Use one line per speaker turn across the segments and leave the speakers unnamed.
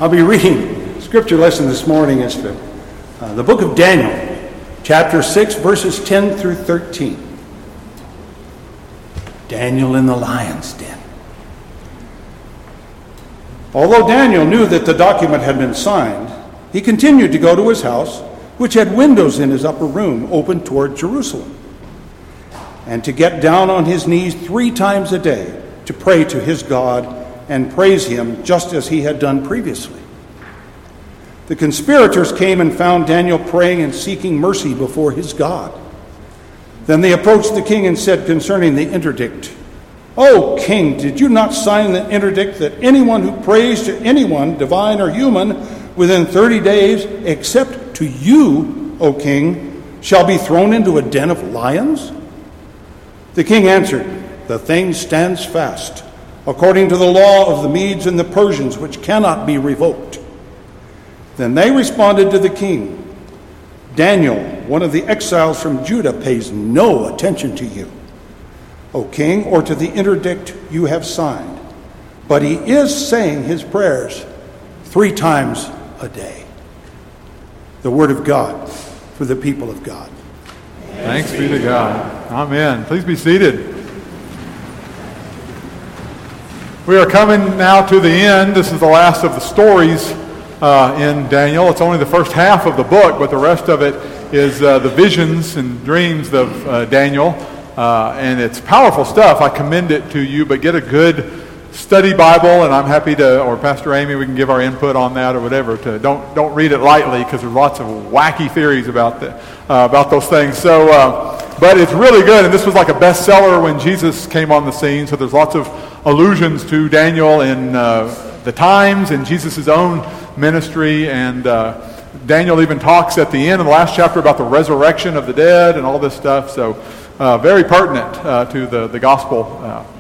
I'll be reading scripture lesson this morning is the book of Daniel, chapter 6, verses 10 through 13. Daniel in the lion's den. Although Daniel knew that the document had been signed, he continued to go to his house, which had windows in his upper room open toward Jerusalem, and to get down on his knees 3 times a day to pray to his God and praise him just as he had done previously. The conspirators came and found Daniel praying and seeking mercy before his God. Then they approached the king and said concerning the interdict, "O king, did you not sign the interdict that anyone who prays to anyone, divine or human, within 30 days, except to you, O king, shall be thrown into a den of lions?" The king answered, "The thing stands fast, according to the law of the Medes and the Persians, which cannot be revoked." Then they responded to the king, "Daniel, one of the exiles from Judah, pays no attention to you, O king, or to the interdict you have signed, but he is saying his prayers 3 times a day." The word of God for the people of God.
Thanks be to God. Amen. Please be seated. We are coming now to the end. This is the last of the stories in Daniel. It's only the first half of the book, but the rest of it is the visions and dreams of Daniel. And it's powerful stuff. I commend it to you, but get a good study Bible, and I'm happy to, or Pastor Amy, we can give our input on that or whatever. Don't read it lightly, because there's lots of wacky theories about those things. So, but it's really good, and this was like a bestseller when Jesus came on the scene. So there's lots of allusions to Daniel in the times and Jesus' own ministry, and Daniel even talks at the end of the last chapter about the resurrection of the dead and all this stuff. So very pertinent to the gospel.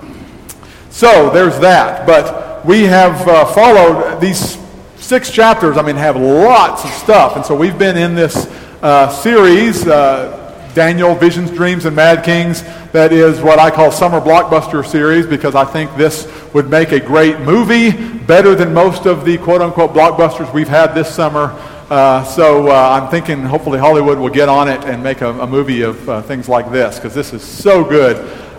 So there's that. But we have followed these 6 chapters, have lots of stuff. And so we've been in this series, Daniel, Visions, Dreams, and Mad Kings. That is what I call Summer Blockbuster series, because I think this would make a great movie, better than most of the quote-unquote blockbusters we've had this summer. So I'm thinking hopefully Hollywood will get on it and make a movie of things like this, because this is so good.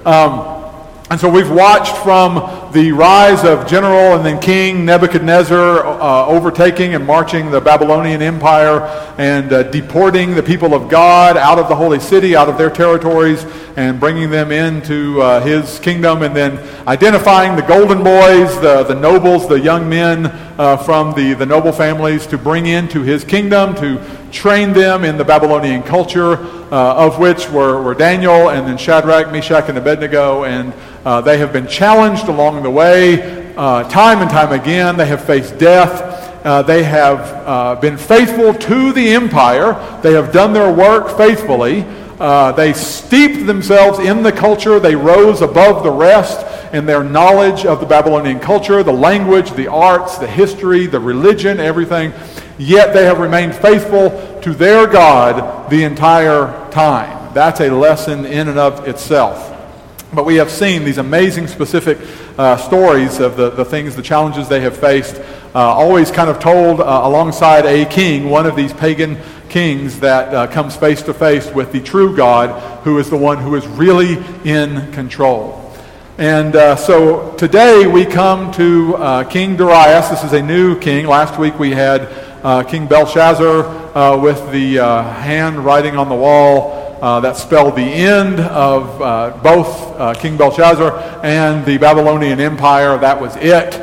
And so we've watched from the rise of General and then King Nebuchadnezzar overtaking and marching the Babylonian Empire and deporting the people of God out of the holy city, out of their territories, and bringing them into his kingdom, and then identifying the golden boys, the nobles, the young men from the noble families to bring into his kingdom, to train them in the Babylonian culture, of which were Daniel and then Shadrach, Meshach, and Abednego, and they have been challenged along the way time and time again. They have faced death. They have been faithful to the empire. They have done their work faithfully. They steeped themselves in the culture. They rose above the rest in their knowledge of the Babylonian culture, the language, the arts, the history, the religion, everything. Yet they have remained faithful to their God the entire time. That's a lesson in and of itself. But we have seen these amazing specific stories of the things, the challenges they have faced, always kind of told alongside a king, one of these pagan kings that comes face to face with the true God, who is the one who is really in control. And so today we come to King Darius. This is a new king. Last week we had King Belshazzar with the hand writing on the wall that spelled the end of both King Belshazzar and the Babylonian Empire. That was it.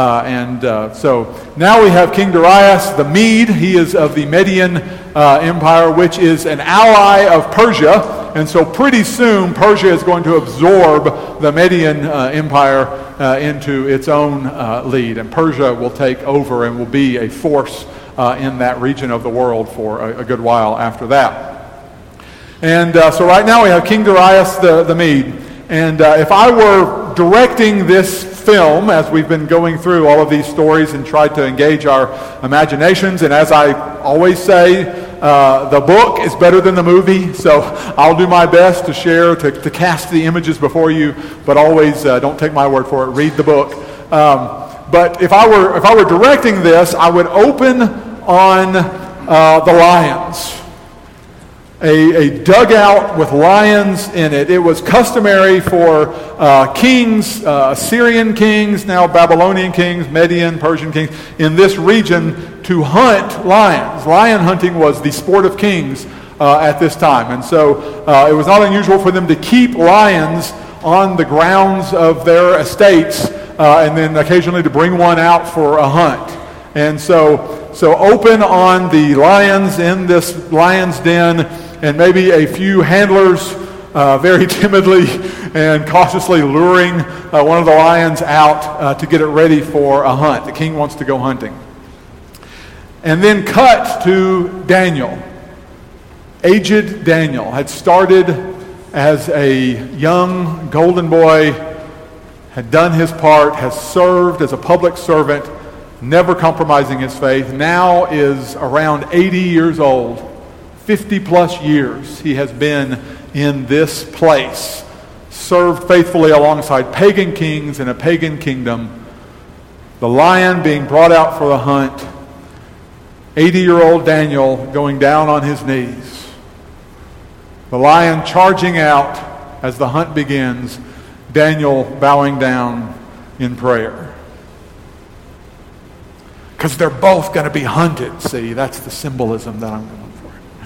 So now we have King Darius the Mede. He is of the Median Empire, which is an ally of Persia. And so pretty soon Persia is going to absorb the Median Empire into its own lead. And Persia will take over and will be a force in that region of the world for a good while after that. And so right now we have King Darius the Mede. And if I were directing this film, as we've been going through all of these stories and tried to engage our imaginations, and as I always say, the book is better than the movie, so I'll do my best to share, to cast the images before you, but always don't take my word for it. Read the book. But if I were directing this, I would open on the lions. A dugout with lions in it. It was customary for kings, Assyrian kings, now Babylonian kings, Median, Persian kings, in this region to hunt lions. Lion hunting was the sport of kings at this time. And so it was not unusual for them to keep lions on the grounds of their estates and then occasionally to bring one out for a hunt. And so open on the lions in this lion's den, and maybe a few handlers very timidly and cautiously luring one of the lions out to get it ready for a hunt. The king wants to go hunting. And then cut to Daniel. Aged Daniel had started as a young golden boy, had done his part, has served as a public servant, never compromising his faith, now is around 80 years old. 50 plus years he has been in this place, served faithfully alongside pagan kings in a pagan kingdom, the lion being brought out for the hunt, 80-year-old Daniel going down on his knees, the lion charging out as the hunt begins, Daniel bowing down in prayer. Because they're both going to be hunted. See, that's the symbolism that I'm going for.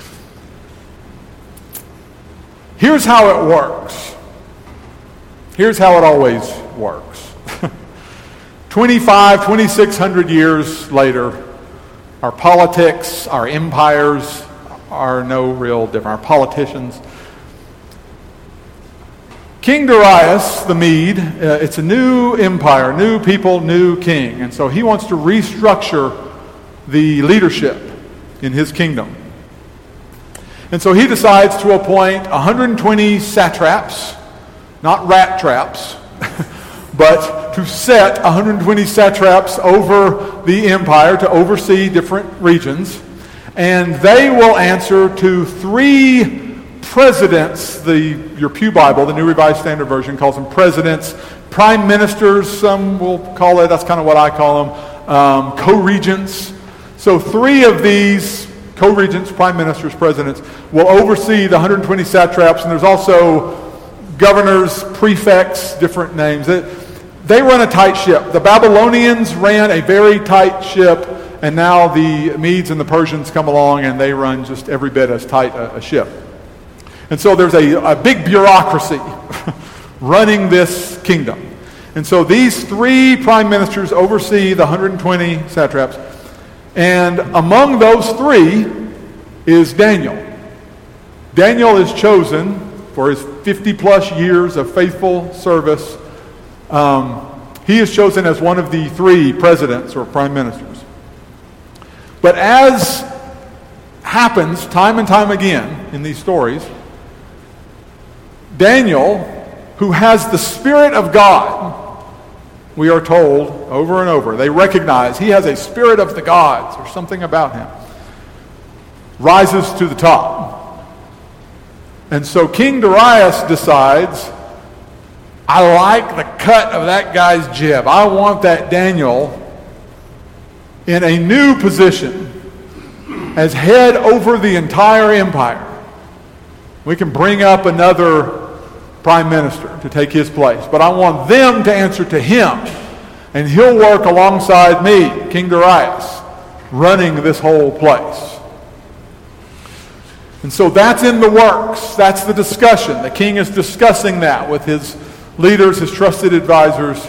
Here's how it works. Here's how it always works. 2,600 years later, our politics, our empires are no real different. Our politicians. King Darius the Mede, it's a new empire, new people, new king. And so he wants to restructure the leadership in his kingdom. And so he decides to appoint 120 satraps, not rat traps, but to set 120 satraps over the empire to oversee different regions. And they will answer to 3 presidents. Your Pew Bible, the New Revised Standard Version, calls them presidents, prime ministers, some will call it, that's kind of what I call them, co-regents. So 3 of these co-regents, prime ministers, presidents, will oversee the 120 satraps, and there's also governors, prefects, different names. They run a tight ship. The Babylonians ran a very tight ship, and now the Medes and the Persians come along and they run just every bit as tight a ship. And so there's a big bureaucracy running this kingdom. And so these 3 prime ministers oversee the 120 satraps. And among those 3 is Daniel. Daniel is chosen for his 50 plus years of faithful service. He is chosen as one of the 3 presidents or prime ministers. But as happens time and time again in these stories, Daniel, who has the Spirit of God, we are told over and over, they recognize he has a spirit of the gods or something about him, rises to the top. And so King Darius decides, I like the cut of that guy's jib. I want that Daniel in a new position as head over the entire empire. We can bring up another prime minister to take his place, but I want them to answer to him, and he'll work alongside me, King Darius, running this whole place. And so that's in the works. That's the discussion. The king is discussing that with his leaders, his trusted advisors.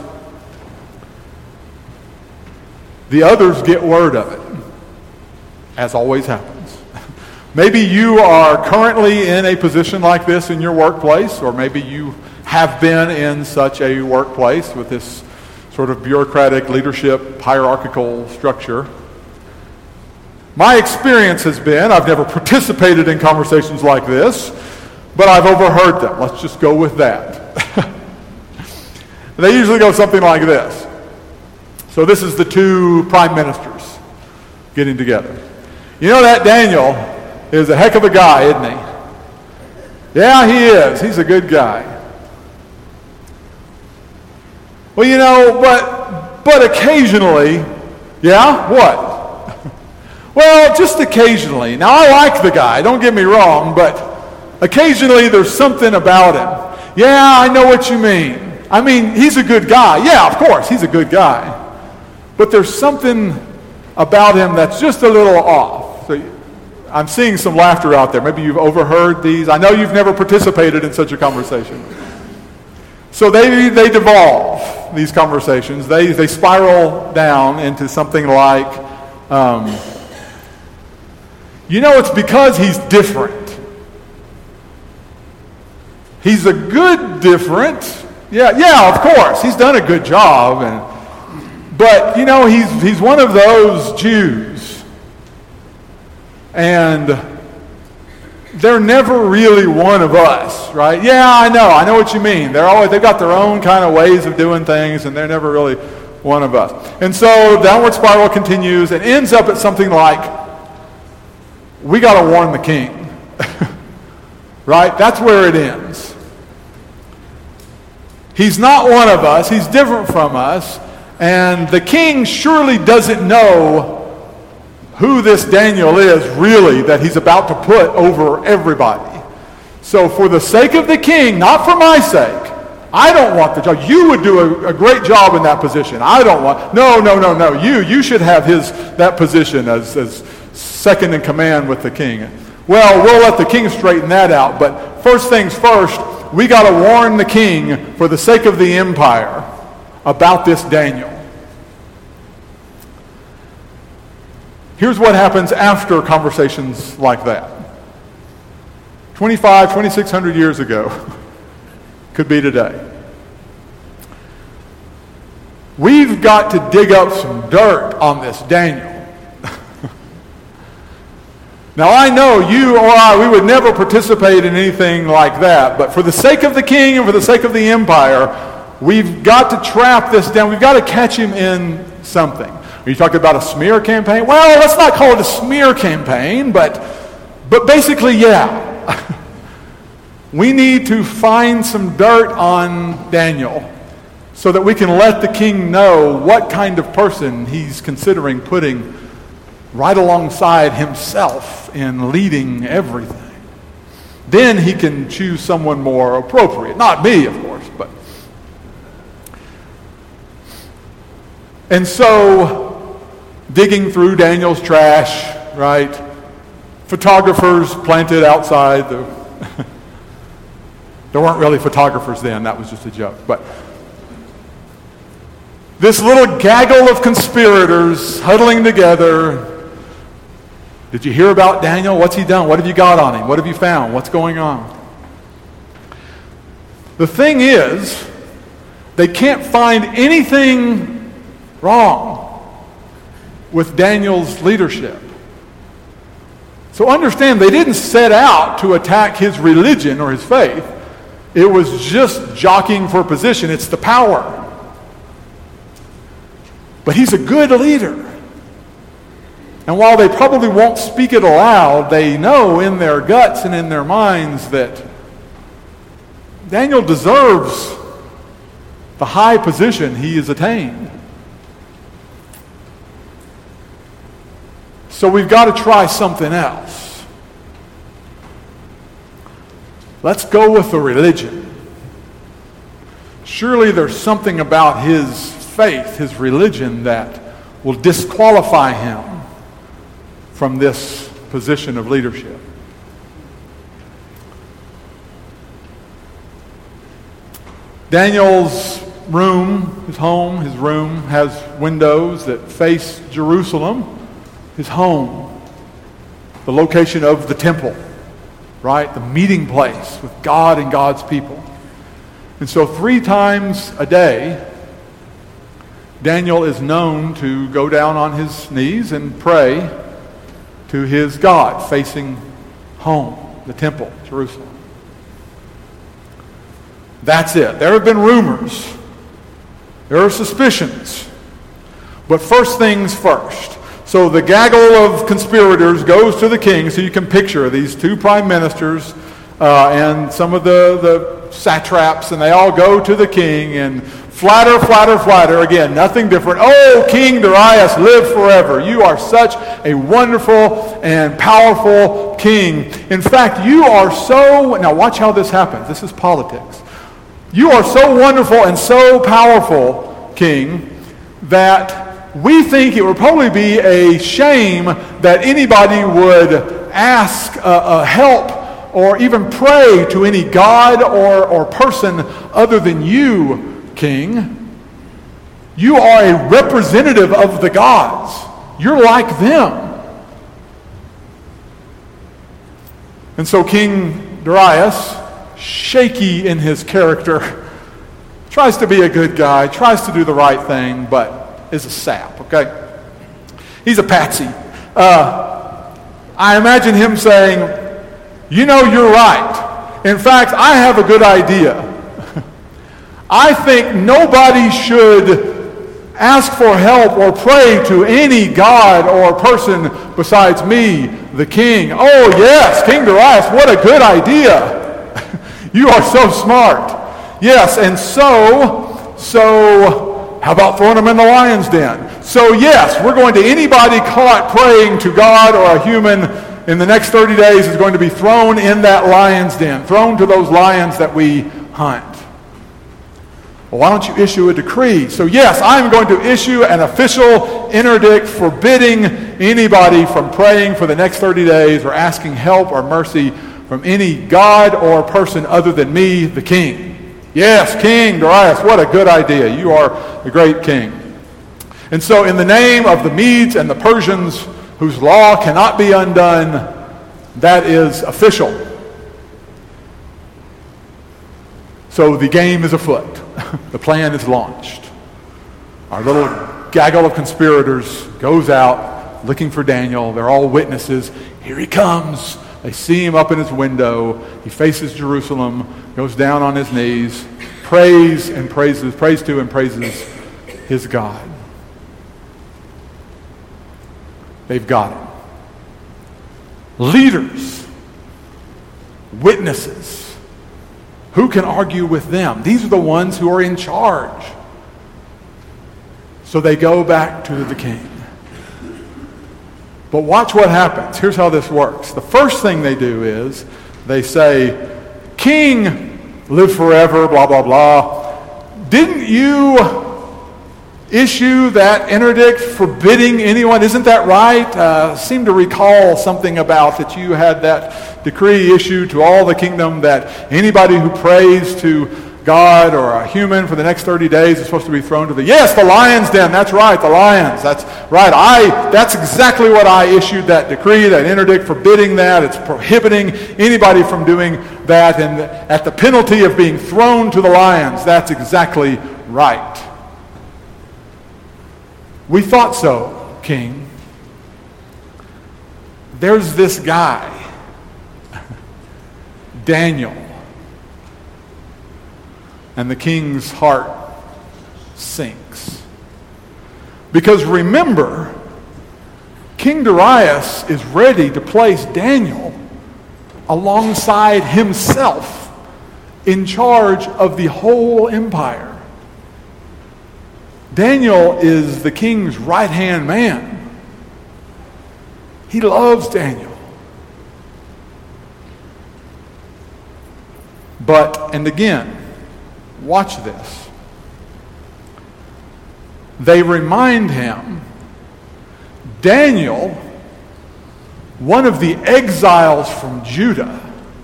The others get word of it, as always happens. Maybe you are currently in a position like this in your workplace, or maybe you have been in such a workplace with this sort of bureaucratic leadership hierarchical structure. My experience has been, I've never participated in conversations like this, but I've overheard them. Let's just go with that. They usually go something like this. So this is the 2 prime ministers getting together. You know, that Daniel is a heck of a guy, isn't he? Yeah, he is. He's a good guy. Well, you know, but but occasionally, yeah, what? Well, just occasionally. Now, I like the guy, don't get me wrong, but occasionally there's something about him. Yeah, I know what you mean. I mean, he's a good guy. Yeah, of course, he's a good guy. But there's something about him that's just a little off. So I'm seeing some laughter out there. Maybe you've overheard these. I know you've never participated in such a conversation. So they devolve, these conversations. They spiral down into something like, it's because he's different. He's a good different. Yeah, of course. He's done a good job. But, he's one of those Jews. And they're never really one of us, right? Yeah, I know what you mean. They've got their own kind of ways of doing things, and they're never really one of us. And so downward spiral continues and ends up at something like, we got to warn the king. Right? That's where it ends. He's not one of us. He's different from us. And the king surely doesn't know who this Daniel is really that he's about to put over everybody. So for the sake of the king, not for my sake, I don't want the job. You would do a great job in that position. I don't want. No. You should have that position as second in command with the king. Well, we'll let the king straighten that out. But first things first, we got to warn the king for the sake of the empire about this Daniel. Here's what happens after conversations like that. 2,600 years ago, could be today. We've got to dig up some dirt on this Daniel. Now, I know you or I, we would never participate in anything like that, but for the sake of the king and for the sake of the empire, we've got to trap this down. We've got to catch him in something. Are you talking about a smear campaign? Well, let's not call it a smear campaign, but basically, yeah. We need to find some dirt on Daniel so that we can let the king know what kind of person he's considering putting right alongside himself in leading everything. Then he can choose someone more appropriate. Not me, of course, but. And so, digging through Daniel's trash, right? Photographers planted outside. There weren't really photographers then. That was just a joke. But this little gaggle of conspirators huddling together. Did you hear about Daniel? What's he done? What have you got on him? What have you found? What's going on? The thing is, they can't find anything wrong with Daniel's leadership. So understand, they didn't set out to attack his religion or his faith. It was just jockeying for position. It's the power. But he's a good leader. And while they probably won't speak it aloud, they know in their guts and in their minds that Daniel deserves the high position he has attained. So we've got to try something else. Let's go with the religion. Surely there's something about his faith, his religion, that will disqualify him from this position of leadership. Daniel's room, his home, his room has windows that face Jerusalem, his home, the location of the temple, right? The meeting place with God and God's people. And so 3 times a day, Daniel is known to go down on his knees and pray to his God, facing home, the temple, Jerusalem. That's it. There have been rumors. There are suspicions. But first things first. So the gaggle of conspirators goes to the king, so you can picture these 2 prime ministers and some of the satraps, and they all go to the king and Flatter, flatter, flatter. Again, nothing different. Oh, King Darius, live forever. You are such a wonderful and powerful king. In fact, you are so... Now watch how this happens. This is politics. You are so wonderful and so powerful, king, that we think it would probably be a shame that anybody would ask help or even pray to any god or person other than you, king. You are a representative of the gods. You're like them. And so King Darius, shaky in his character, tries to be a good guy, tries to do the right thing, but is a sap, okay? He's a patsy. I imagine him saying, you know, you're right. In fact, I have a good idea. I think nobody should ask for help or pray to any god or person besides me, the king. Oh yes, King Darius, what a good idea. You are so smart. Yes, and so how about throwing them in the lion's den? So yes, we're going to, anybody caught praying to God or a human in the next 30 days is going to be thrown in that lion's den, thrown to those lions that we hunt. Well, why don't you issue a decree? So yes, I'm going to issue an official interdict forbidding anybody from praying for the next 30 days or asking help or mercy from any god or person other than me, the king. Yes, King Darius, what a good idea. You are the great king. And so in the name of the Medes and the Persians, whose law cannot be undone, that is official. So the game is afoot. The plan is launched. Our little gaggle of conspirators goes out looking for Daniel. They're all witnesses. Here he comes. They see him up in his window. He faces Jerusalem, goes down on his knees, prays to and praises his God. They've got him. Leaders, witnesses, who can argue with them? These are the ones who are in charge. So they go back to the king. But watch what happens. Here's how this works. The first thing they do is they say, King, live forever, blah, blah, blah. Didn't you issue that interdict forbidding anyone? Isn't that right? Seem to recall something about that you had that decree issued to all the kingdom that anybody who prays to God or a human for the next 30 days is supposed to be thrown to the... Yes, the lion's den. That's right, the lions. That's right. That's exactly what I issued, that decree, that interdict forbidding that. It's prohibiting anybody from doing that, and at the penalty of being thrown to the lions. That's exactly right. We thought so, King. There's this guy, Daniel. And the king's heart sinks. Because remember, King Darius is ready to place Daniel alongside himself in charge of the whole empire. Daniel is the king's right-hand man. He loves Daniel. But, and again, watch this. They remind him, Daniel, one of the exiles from Judah,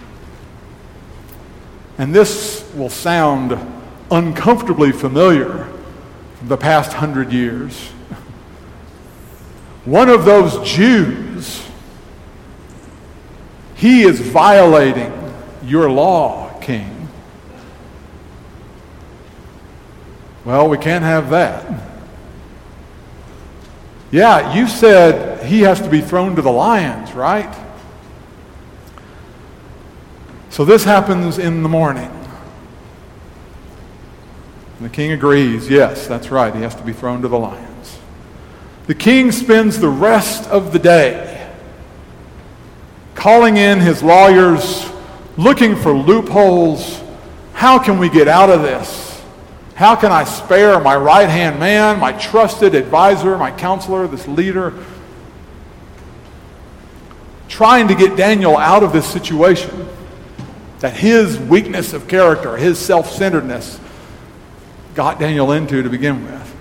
and this will sound uncomfortably familiar from the past 100 years. One of those Jews, he is violating your law, King. Well, we can't have that. Yeah, you said he has to be thrown to the lions, right? So this happens in the morning. And the king agrees, yes, that's right, he has to be thrown to the lions. The king spends the rest of the day calling in his lawyers, looking for loopholes. How can we get out of this? How can I spare my right-hand man, my trusted advisor, my counselor, this leader? Trying to get Daniel out of this situation that his weakness of character, his self-centeredness, got Daniel into to begin with.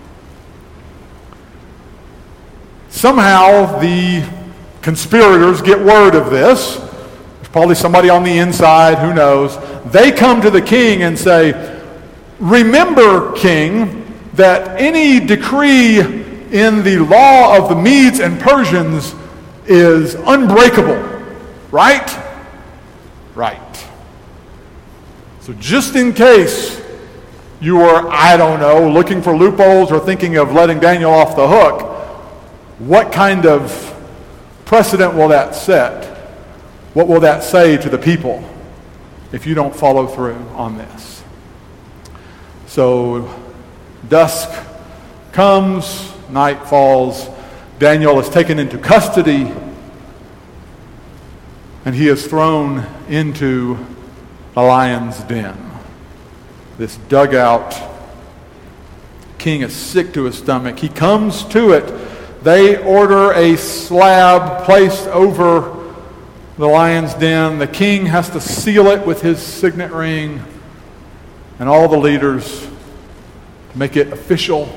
Somehow the conspirators get word of this. There's probably somebody on the inside, who knows. They come to the king and say, remember, king, that any decree in the law of the Medes and Persians is unbreakable. Right? Right. So just in case you were, I don't know, looking for loopholes or thinking of letting Daniel off the hook, what kind of precedent will that set? What will that say to the people if you don't follow through on this? So dusk comes, night falls, Daniel is taken into custody, and he is thrown into a lion's den. This dugout. King is sick to his stomach. He comes to it. They order a slab placed over the lion's den. The king has to seal it with his signet ring, and all the leaders to make it official.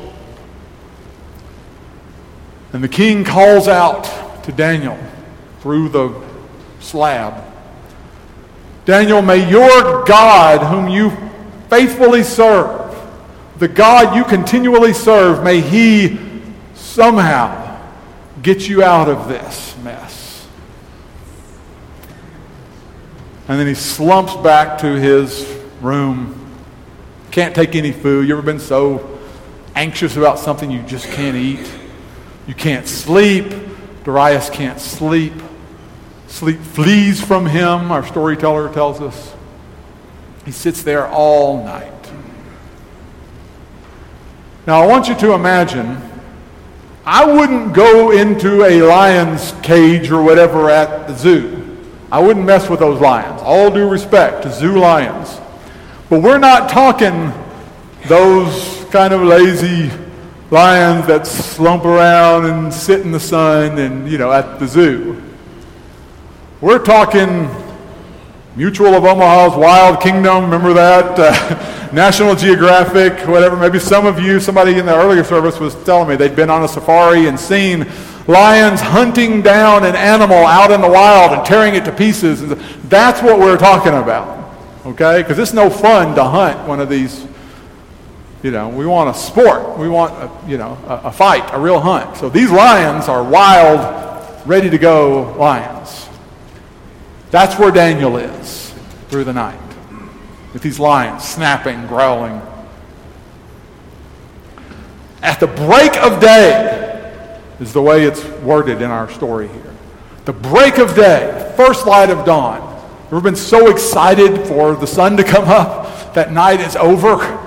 And the king calls out to Daniel through the slab, Daniel, may your God, whom you faithfully serve, the God you continually serve, may he somehow get you out of this mess. And then he slumps back to his room. Can't take any food. You ever been so anxious about something you just can't eat? You can't sleep. Darius can't sleep. Sleep flees from him, our storyteller tells us. He sits there all night. Now I want you to imagine, I wouldn't go into a lion's cage or whatever at the zoo. I wouldn't mess with those lions. All due respect to zoo lions. But we're not talking those kind of lazy lions that slump around and sit in the sun and, at the zoo. We're talking Mutual of Omaha's Wild Kingdom, remember that? National Geographic, whatever. Maybe somebody in the earlier service was telling me they'd been on a safari and seen lions hunting down an animal out in the wild and tearing it to pieces. That's what we're talking about, okay? Because it's no fun to hunt one of these. We want a sport. We want, a fight, a real hunt. So these lions are wild, ready to go lions. That's where Daniel is through the night, with these lions snapping, growling. At the break of day is the way it's worded in our story here. The break of day, first light of dawn. Ever been so excited for the sun to come up that night is over?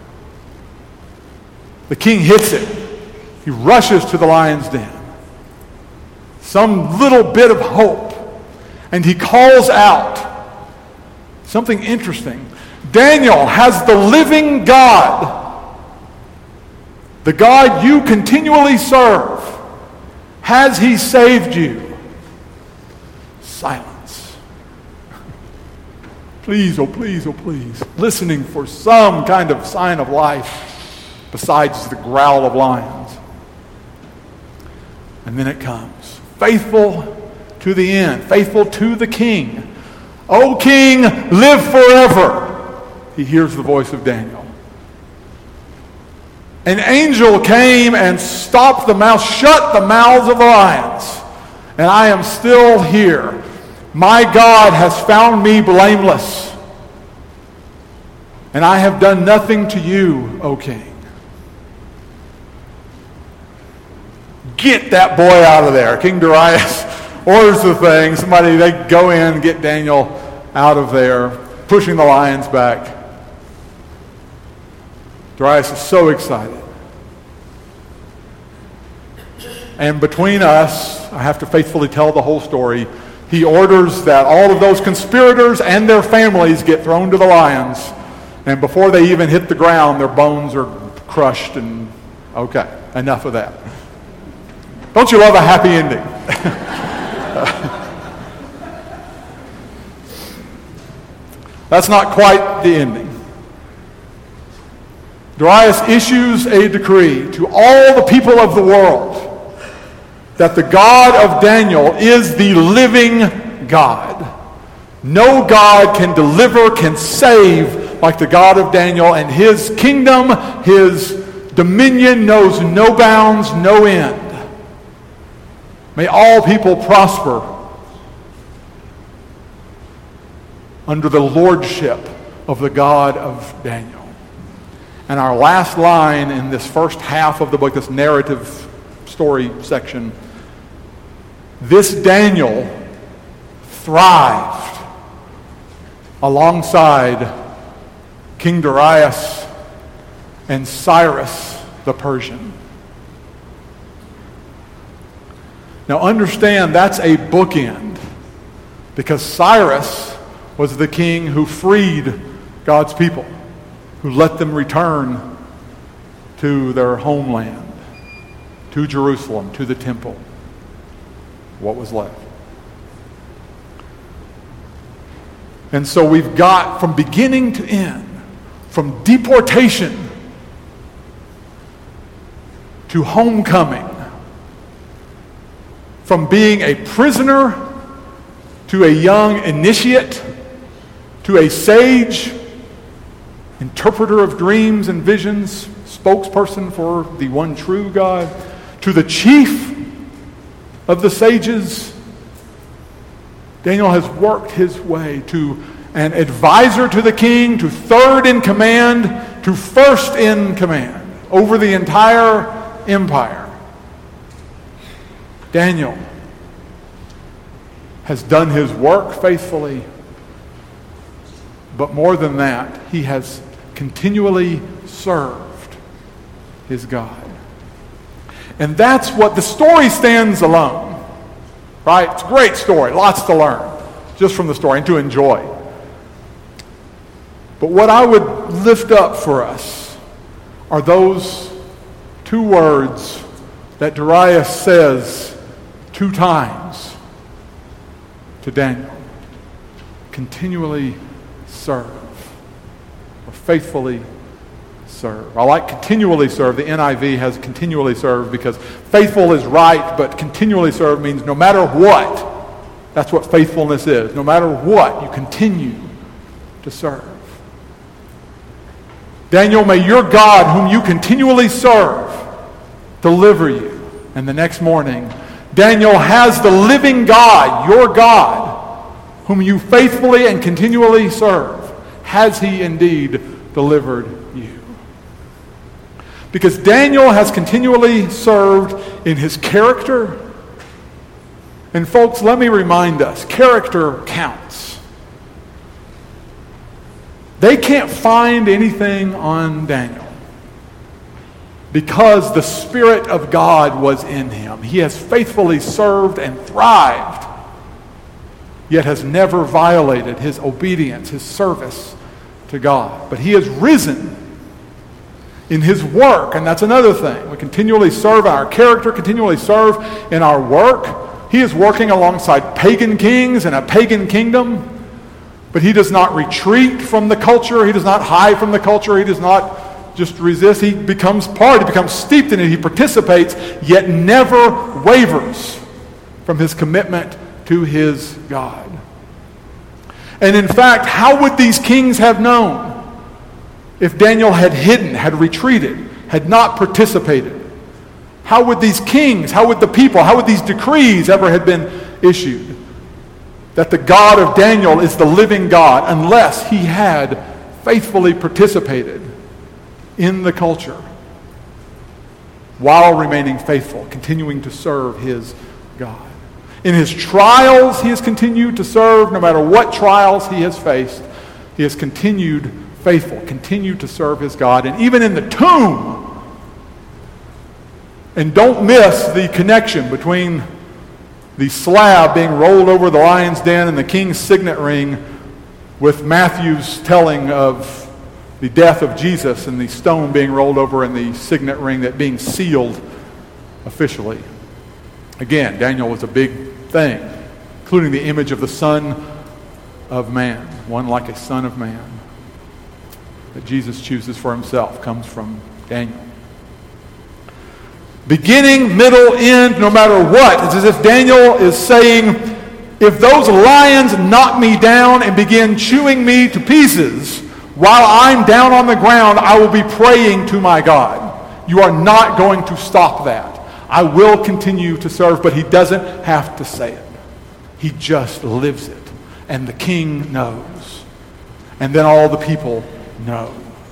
The king hits it. He rushes to the lion's den. Some little bit of hope. And he calls out something interesting. Daniel, has the living God, the God you continually serve, has he saved you? Silence. Please, oh please, oh please. Listening for some kind of sign of life besides the growl of lions. And then it comes. Faithful to the end, faithful to the king. O king, live forever. He hears the voice of Daniel. An angel came and stopped the mouth, shut the mouths of the lions. And I am still here. My God has found me blameless. And I have done nothing to you, O king. Get that boy out of there. King Darius orders the thing. They go in, get Daniel out of there, pushing the lions back. Darius is so excited. And between us, I have to faithfully tell the whole story, he orders that all of those conspirators and their families get thrown to the lions. And before they even hit the ground, their bones are crushed and okay, enough of that. Don't you love a happy ending? That's not quite the ending. Darius issues a decree to all the people of the world that the God of Daniel is the living God. No God can deliver, can save like the God of Daniel, and his kingdom, his dominion knows no bounds, no end. May all people prosper under the lordship of the God of Daniel. And our last line in this first half of the book, this narrative story section, this Daniel thrived alongside King Darius and Cyrus the Persian. Now understand, that's a bookend, because Cyrus was the king who freed God's people, who let them return to their homeland, to Jerusalem, to the temple, what was left. And so we've got, from beginning to end, from deportation to homecoming, from being a prisoner to a young initiate, to a sage, interpreter of dreams and visions, spokesperson for the one true God, to the chief of the sages. Daniel has worked his way to an advisor to the king, to third in command, to first in command over the entire empire. Daniel has done his work faithfully, but more than that, he has continually served his God. And that's what the story stands alone, right? It's a great story, lots to learn just from the story and to enjoy. But what I would lift up for us are those two words that Darius says 2 times to Daniel: continually serve, or faithfully serve. I like continually serve. The NIV has continually serve because faithful is right, but continually serve means no matter what. That's what faithfulness is. No matter what, you continue to serve. Daniel, may your God, whom you continually serve, deliver you. And the next morning, Daniel has the living God, your God, whom you faithfully and continually serve. Has he indeed delivered you? Because Daniel has continually served in his character. And folks, let me remind us, character counts. They can't find anything on Daniel because the Spirit of God was in him. He has faithfully served and thrived, yet has never violated his obedience, his service to God. But he has risen in his work, and that's another thing. We continually serve in our character, continually serve in our work. He is working alongside pagan kings in a pagan kingdom, but he does not retreat from the culture. He does not hide from the culture. He does not just resist. He becomes part. He becomes steeped in it. He participates, yet never wavers from his commitment to his God. And in fact, how would these kings have known if Daniel had hidden, had retreated, had not participated? How would these kings, how would the people, how would these decrees ever have been issued? That the God of Daniel is the living God, unless he had faithfully participated in the culture while remaining faithful, continuing to serve his God. In his trials, he has continued to serve. No matter what trials he has faced, he has continued faithful, continued to serve his God. And even in the tomb, and don't miss the connection between the slab being rolled over the lion's den and the king's signet ring with Matthew's telling of the death of Jesus and the stone being rolled over and the signet ring that being sealed officially. Again, Daniel was a big thing, including the image of the Son of Man, one like a Son of Man that Jesus chooses for himself, comes from Daniel. Beginning, middle, end, no matter what. It's as if Daniel is saying, if those lions knock me down and begin chewing me to pieces, while I'm down on the ground, I will be praying to my God. You are not going to stop that. I will continue to serve, but he doesn't have to say it. He just lives it. And the king knows. And then all the people know.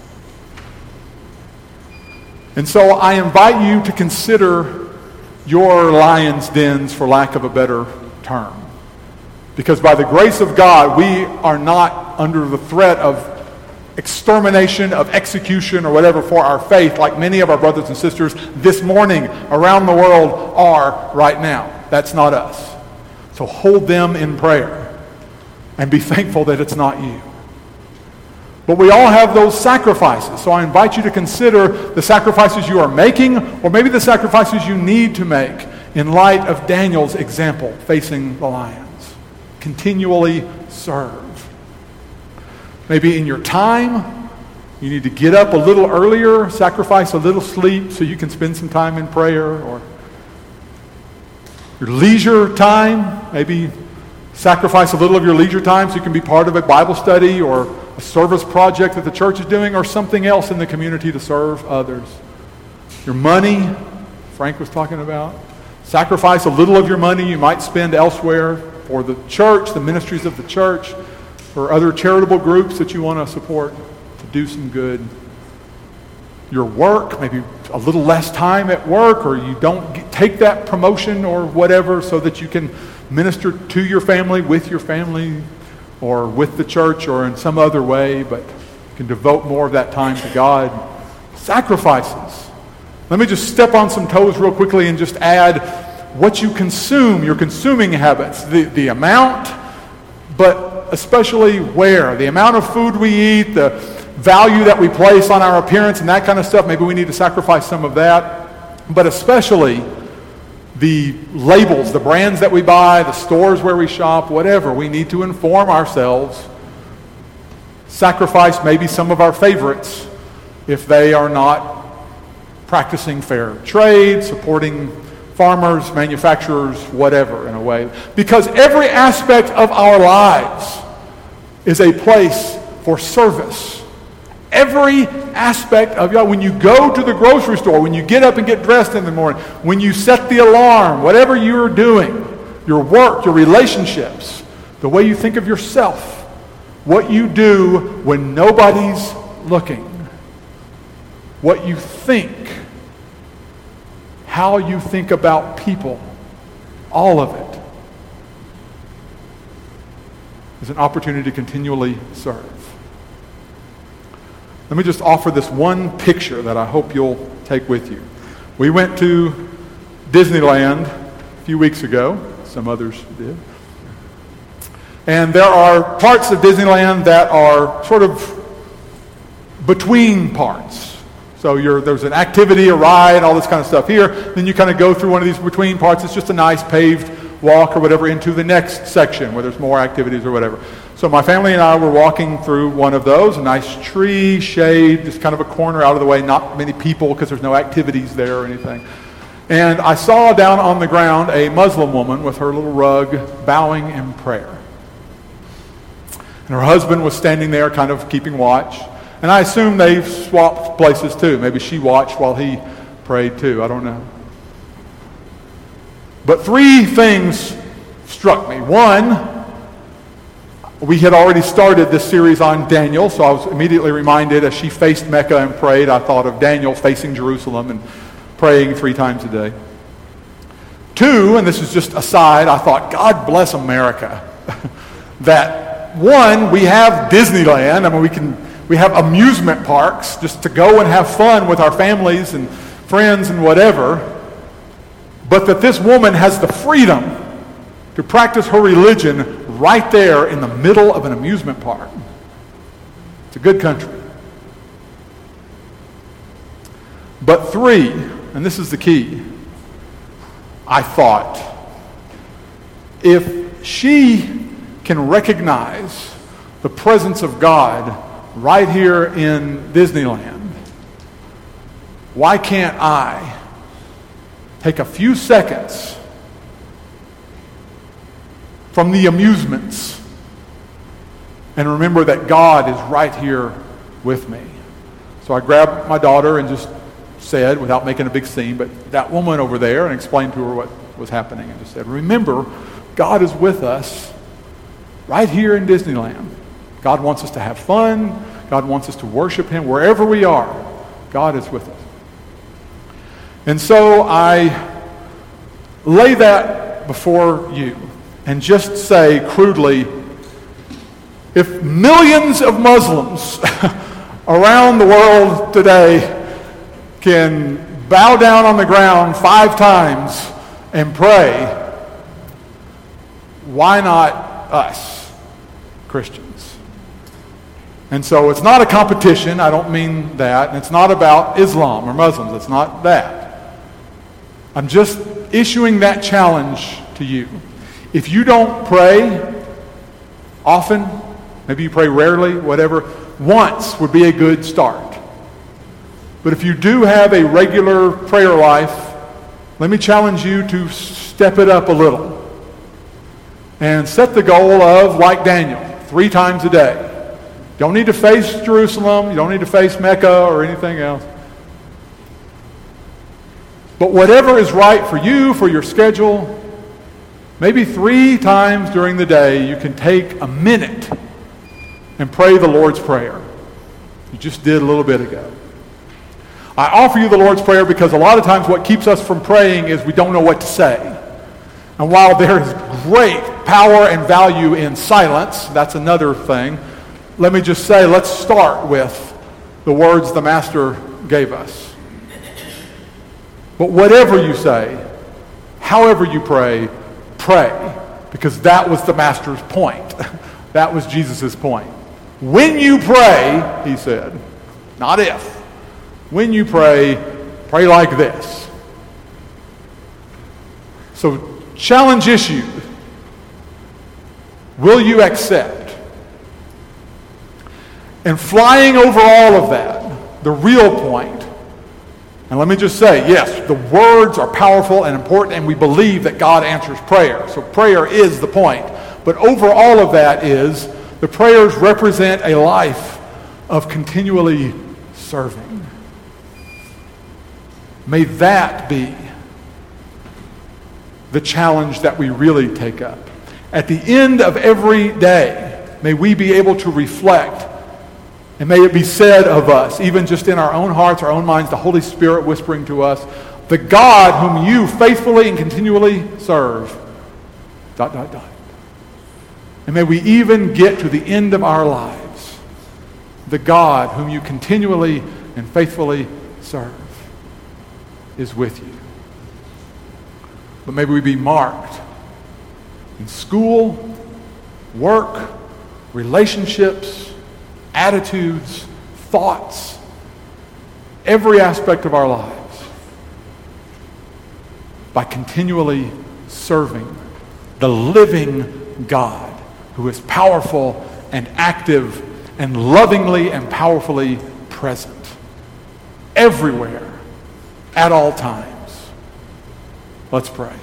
And so I invite you to consider your lion's dens, for lack of a better term. Because by the grace of God, we are not under the threat of extermination, of execution, or whatever for our faith, like many of our brothers and sisters this morning around the world are right now. That's not us. So hold them in prayer and be thankful that it's not you. But we all have those sacrifices. So I invite you to consider the sacrifices you are making, or maybe the sacrifices you need to make in light of Daniel's example facing the lions. Continually serve. Maybe in your time, you need to get up a little earlier, sacrifice a little sleep so you can spend some time in prayer. Or your leisure time, maybe sacrifice a little of your leisure time so you can be part of a Bible study or a service project that the church is doing, or something else in the community to serve others. Your money, Frank was talking about. Sacrifice a little of your money you might spend elsewhere for the church, the ministries of the church, or other charitable groups that you want to support to do some good. Your work, maybe a little less time at work, or you don't take that promotion or whatever so that you can minister to your family, with your family, or with the church, or in some other way, but you can devote more of that time to God. Sacrifices. Let me just step on some toes real quickly and just add what you consume, your consuming habits, the amount, but especially where. The amount of food we eat, the value that we place on our appearance and that kind of stuff, maybe we need to sacrifice some of that. But especially the labels, the brands that we buy, the stores where we shop, whatever. We need to inform ourselves. Sacrifice maybe some of our favorites if they are not practicing fair trade, supporting farmers, manufacturers, whatever in a way. Because every aspect of our lives is a place for service. Every aspect of your, when you go to the grocery store, when you get up and get dressed in the morning, when you set the alarm, whatever you're doing, your work, your relationships, the way you think of yourself, what you do when nobody's looking, what you think, how you think about people, all of it is an opportunity to continually serve. Let me just offer this one picture that I hope you'll take with you. We went to Disneyland a few weeks ago. Some others did. And there are parts of Disneyland that are sort of between parts. So there's an activity, a ride, all this kind of stuff here. Then you kind of go through one of these between parts. It's just a nice paved walk or whatever into the next section where there's more activities or whatever. So my family and I were walking through one of those, a nice tree, shade, just kind of a corner out of the way, not many people because there's no activities there or anything. And I saw down on the ground a Muslim woman with her little rug bowing in prayer. And her husband was standing there kind of keeping watch. And I assume they swapped places too. Maybe she watched while he prayed too. I don't know. But three things struck me. One, we had already started this series on Daniel, so I was immediately reminded as she faced Mecca and prayed, I thought of Daniel facing Jerusalem and praying 3 times a day. Two, and this is just aside, I thought, God bless America. That one, we have Disneyland. I mean, we have amusement parks just to go and have fun with our families and friends and whatever. But that this woman has the freedom to practice her religion right there in the middle of an amusement park. It's a good country. But 3, and this is the key, I thought, if she can recognize the presence of God right here in Disneyland, why can't I take a few seconds from the amusements and remember that God is right here with me? So I grabbed my daughter and just said, without making a big scene, but that woman over there, and explained to her what was happening, and just said, remember, God is with us right here in Disneyland. God wants us to have fun. God wants us to worship Him wherever we are. God is with us. And so I lay that before you and just say crudely, if millions of Muslims around the world today can bow down on the ground 5 times and pray, why not us, Christians? And so it's not a competition. I don't mean that. And it's not about Islam or Muslims. It's not that. I'm just issuing that challenge to you. If you don't pray often, maybe you pray rarely, whatever, once would be a good start. But if you do have a regular prayer life, let me challenge you to step it up a little and set the goal of, like Daniel, 3 times a day. You don't need to face Jerusalem. You don't need to face Mecca or anything else. But whatever is right for you, for your schedule, maybe 3 times during the day you can take a minute and pray the Lord's Prayer. You just did a little bit ago. I offer you the Lord's Prayer because a lot of times what keeps us from praying is we don't know what to say. And while there is great power and value in silence, that's another thing, let me just say, let's start with the words the Master gave us. But whatever you say, however you pray, pray. Because that was the Master's point. That was Jesus' point. When you pray, he said, not if. When you pray, pray like this. So, challenge issued. Will you accept? And flying over all of that, the real point, and let me just say, yes, the words are powerful and important, and we believe that God answers prayer. So prayer is the point. But over all of that is, the prayers represent a life of continually serving. May that be the challenge that we really take up. At the end of every day, may we be able to reflect, and may it be said of us, even just in our own hearts, our own minds, the Holy Spirit whispering to us, the God whom you faithfully and continually serve, ... And may we even get to the end of our lives, the God whom you continually and faithfully serve is with you. But maybe we be marked in school, work, relationships, attitudes, thoughts, every aspect of our lives by continually serving the living God who is powerful and active and lovingly and powerfully present everywhere at all times. Let's pray.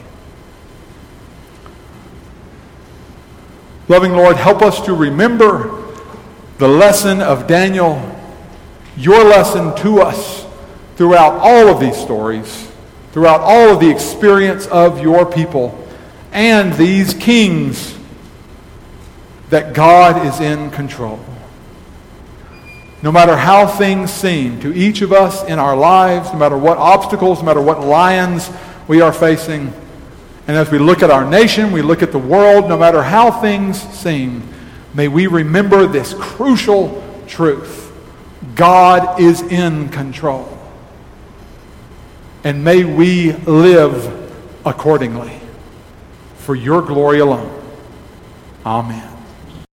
Loving Lord, help us to remember the lesson of Daniel, your lesson to us throughout all of these stories, throughout all of the experience of your people and these kings, that God is in control. No matter how things seem to each of us in our lives, no matter what obstacles, no matter what lions we are facing, and as we look at our nation, we look at the world, no matter how things seem, may we remember this crucial truth. God is in control. And may we live accordingly for your glory alone. Amen.